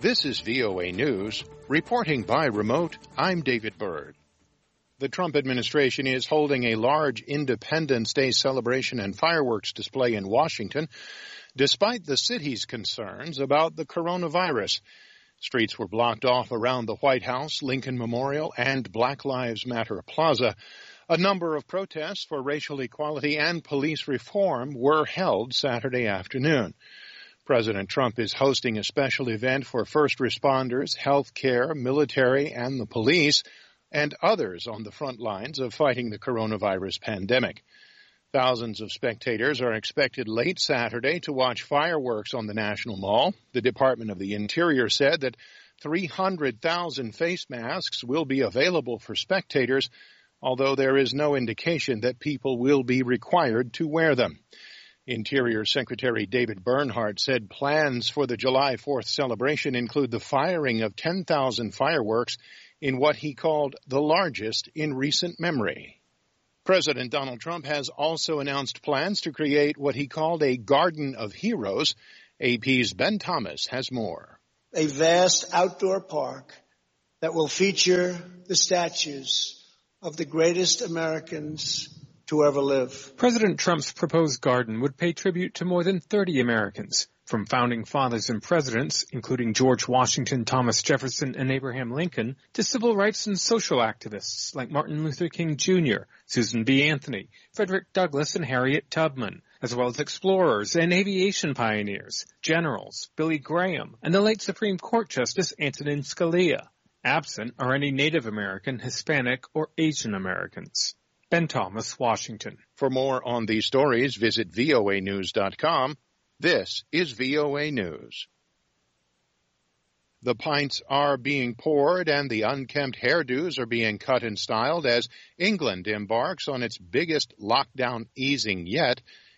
This is VOA News. Reporting by remote, I'm David Byrd. The Trump administration is holding a large Independence Day celebration and fireworks display in Washington, despite the city's concerns about the coronavirus. Streets were blocked off around the White House, Lincoln Memorial, and Black Lives Matter Plaza. A number of protests for racial equality and police reform were held Saturday afternoon. President Trump is hosting a special event for first responders, health care, military, and the police, and others on the front lines of fighting the coronavirus pandemic. Thousands of spectators are expected late Saturday to watch fireworks on the National Mall. The Department of the Interior said that 300,000 face masks will be available for spectators, although there is no indication that people will be required to wear them. Interior Secretary David Bernhardt said plans for the July 4th celebration include the firing of 10,000 fireworks in what he called the largest in recent memory. President Donald Trump has also announced plans to create what he called a Garden of Heroes. AP's Ben Thomas has more. A vast outdoor park that will feature the statues of the greatest Americans to ever live. President Trump's proposed garden would pay tribute to more than 30 Americans, from founding fathers and presidents, including George Washington, Thomas Jefferson, and Abraham Lincoln, to civil rights and social activists like Martin Luther King Jr., Susan B. Anthony, Frederick Douglass, and Harriet Tubman, as well as explorers and aviation pioneers, generals, Billy Graham, and the late Supreme Court Justice Antonin Scalia. Absent are any Native American, Hispanic, or Asian Americans. Ben Thomas, Washington. For more on these stories, visit voanews.com. This is VOA News. The pints are being poured and the unkempt hairdos are being cut and styled as England embarks on its biggest lockdown easing yet.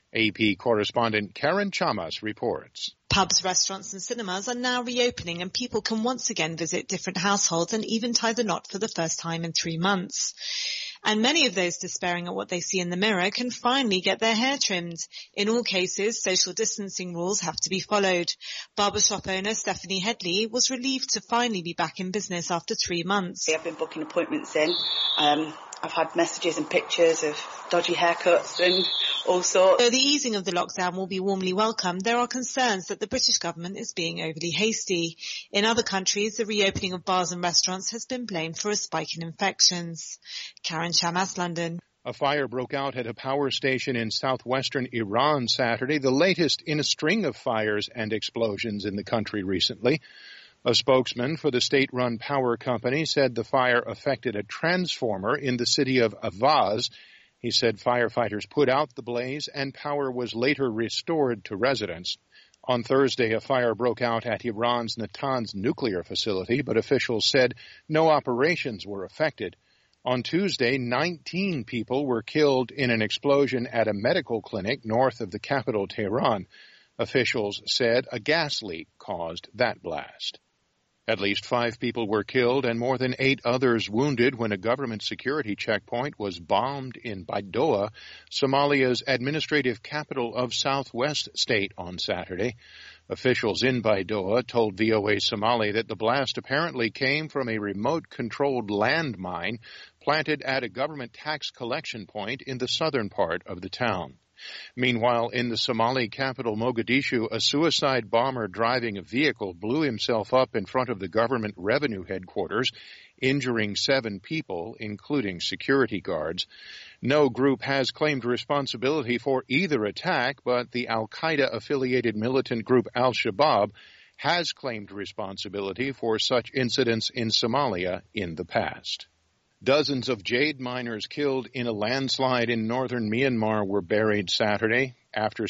AP correspondent Karen Chamas reports. Pubs, restaurants and cinemas are now reopening and people can once again visit different households and even tie the knot for the first time in 3 months. And many of those despairing at what they see in the mirror can finally get their hair trimmed. In all cases, social distancing rules have to be followed. Barbershop owner Stephanie Headley was relieved to finally be back in business after 3 months. I've been booking appointments in. I've had messages and pictures of dodgy haircuts and all sorts. Though the easing of the lockdown will be warmly welcomed, there are concerns that the British government is being overly hasty. In other countries, the reopening of bars and restaurants has been blamed for a spike in infections. Karen Chamas, London. A fire broke out at a power station in southwestern Iran Saturday, the latest in a string of fires and explosions in the country recently. A spokesman for the state-run power company said the fire affected a transformer in the city of Avaz. He said firefighters put out the blaze and power was later restored to residents. On Thursday, a fire broke out at Iran's Natanz nuclear facility, but officials said no operations were affected. On Tuesday, 19 people were killed in an explosion at a medical clinic north of the capital, Tehran. Officials said a gas leak caused that blast. At least 5 people were killed and more than 8 others wounded when a government security checkpoint was bombed in Baidoa, Somalia's administrative capital of Southwest State, on Saturday. Officials in Baidoa told VOA Somali that the blast apparently came from a remote-controlled landmine planted at a government tax collection point in the southern part of the town. Meanwhile, in the Somali capital Mogadishu, a suicide bomber driving a vehicle blew himself up in front of the government revenue headquarters, injuring 7 people, including security guards. No group has claimed responsibility for either attack, but the al-Qaeda-affiliated militant group al-Shabaab has claimed responsibility for such incidents in Somalia in the past. Dozens of jade miners killed in a landslide in northern Myanmar were buried Saturday, after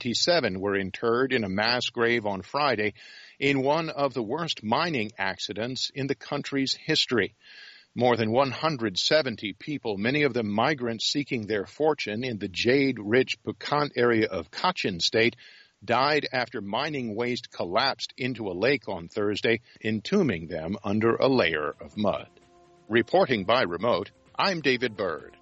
77 were interred in a mass grave on Friday in one of the worst mining accidents in the country's history. More than 170 people, many of them migrants seeking their fortune in the jade-rich Pukant area of Kachin State, died after mining waste collapsed into a lake on Thursday, entombing them under a layer of mud. Reporting by remote, I'm David Byrd.